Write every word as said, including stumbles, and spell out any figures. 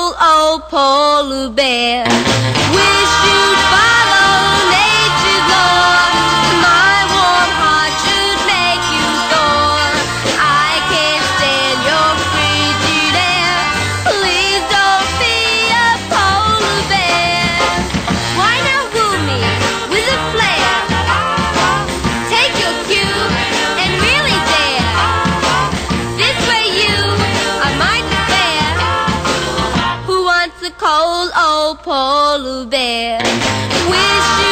cold old polar bear. Wish you'd follow nature's law. My warm heart should make you thaw. I can't stand your frigid air. Please don't be a polar bear. Why not woo me with a flare? Take your cue and really dare. This way you are my despair. Who wants a cold old polar bear? Wish you